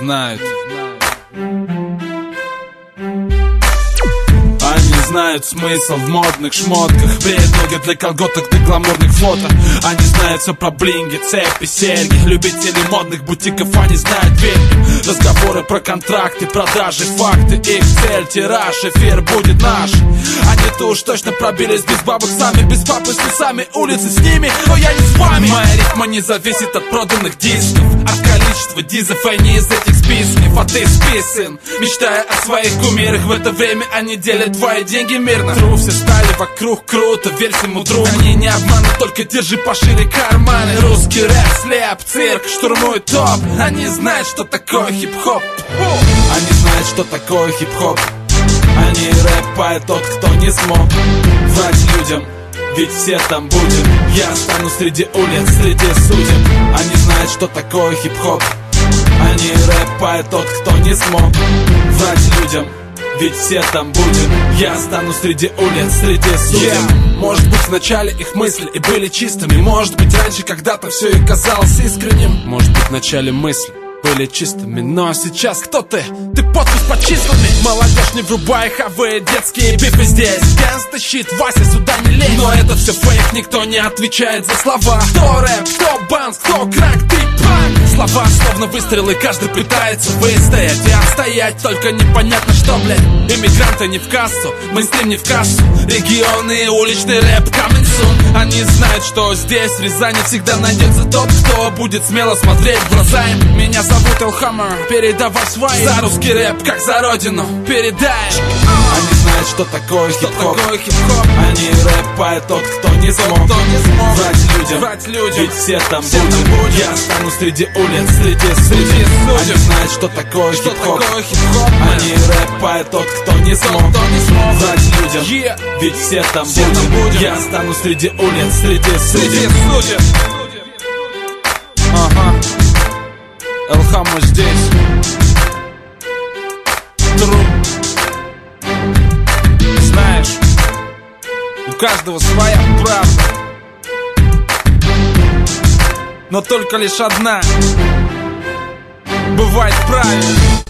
знают. Они знают смысл в модных шмотках, бреют ноги для колготок, для гламурных фото. Они знают все про блинги, цепи, серьги. Любители модных бутиков, они знают деньги. Разговоры про контракты, продажи, факты. Их цель, тираж, эфир будет наш. Они-то уж точно пробились без бабок сами, без папы, с сами улицы с ними, но я не с вами. Моя ритма не зависит от проданных дисков, от количества дизов, а не из этих списков. А ты списан, мечтая о своих кумирах. В это время они делят твои деньги мирно. Тру, все стали вокруг круто, верь всему другу. Они не обманут, только держи пошире карманы. Русский рэп, слеп, цирк, штурмует топ. Они знают, что такое хип-хоп. Они знают, что такое хип-хоп. Они рэпают тот, кто не смог врать людям, ведь все там будем. Я стану среди улиц, среди судеб. Они знают, что такое хип-хоп. Они рэпают тот, кто не смог врать людям, ведь все там будем. Я стану среди улиц, среди судеб. Может быть, вначале их мысли и были чистыми. Может быть, раньше когда-то все и казалось искренним. Может быть, вначале мысли были чистыми, но сейчас кто ты? Ты подпись под числами. Молодежь, не врубай хавы, детские бифы здесь. Гэнста щит, Вася, сюда не лезь. Но это все фейк, никто не отвечает за слова. Кто рэп, кто банс, кто крак, ты панк. Слова словно выстрелы, каждый пытается выстоять и отстоять, только непонятно что, блядь. Иммигранты не в кассу, мейнстрим не в кассу. Регионы и уличный рэп coming soon. Они знают, что здесь, в Рязани, всегда найдется тот, кто будет смело смотреть в глаза им. Меня зовут Элхаммер, передавай свои. За русский рэп, как за родину, передай. Они знают, что такое хип-хоп. Они рэпают тот, кто не смог врать людям, ведь все там будем. Я стану среди улиц, среди судеб. Они знают, что такое хип-хоп. Они рэпают тот, кто не смог врать людям, ведь все там будем. Я стану среди улиц, среди судеб. Ага. Элхаммер здесь. Тру. Знаешь, у каждого своя правда, но только лишь одна бывает правильной.